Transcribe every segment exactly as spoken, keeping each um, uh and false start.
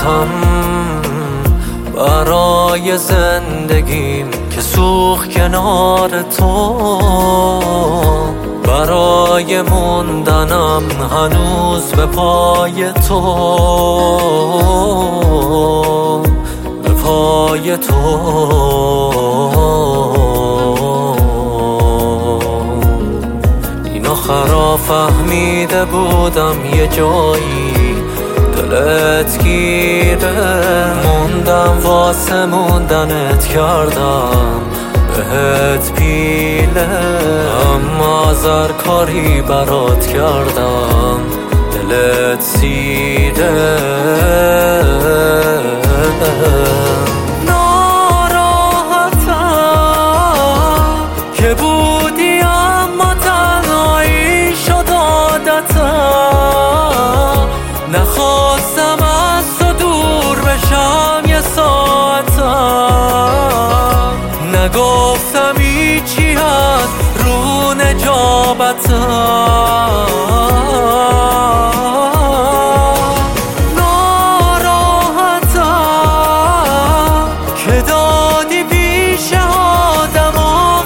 نجاتم برای زندگیم که سوخت کنار تو، برای موندنم هنوز به پای تو، به پای تو. این آخرا فهمیده بودم یه جایی دلت گیره، موندم واسه موندنت کردم بهت پیله، اما زرکاری برات کردم دلت سیره. ناراحتم که بودی اما تنهایی شد عادتم، نخواستم از تو دور بشم یه ساعتم، نگفتم هیچی هست رو نجابتم. ناراحتم که دادی پیش آدم و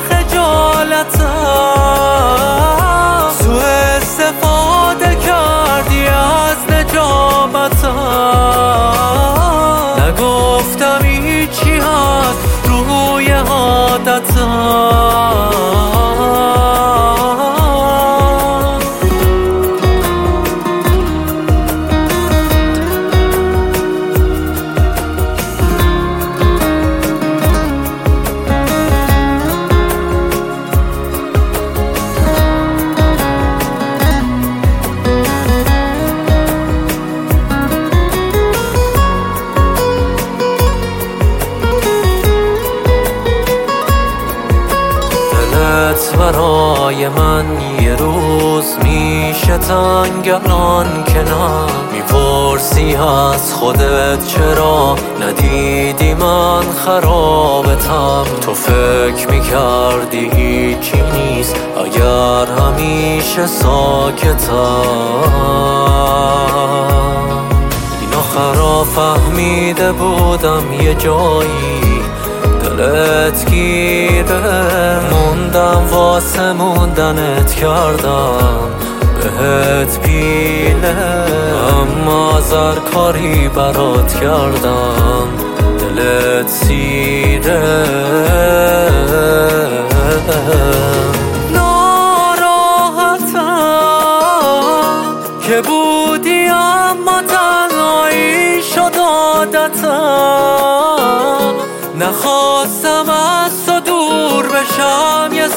خجالتم، سوء استفاده کردی از نجابتم، نگفتم هیچی هست روی عادتم. برای من یه روز میشه تنگ الان که نه، میپرسی از خودت چرا ندیدی من خرابتم، تو فکر میکردی هیچی نیست اگر همیشه ساکتم. این آخرا فهمیده بودم یه جایی دلت گیره، موندم واسه موندنت کردم بهت پیله، اما زرکاری برات کردم دلت سیره. ناراحتم که بودی اما تنهایی شد عادتم، نخواستم از تو دور بشم یه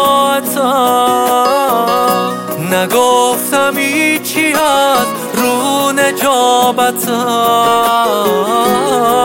ساعتم، نگفتم هیچی هست رو نجابتم.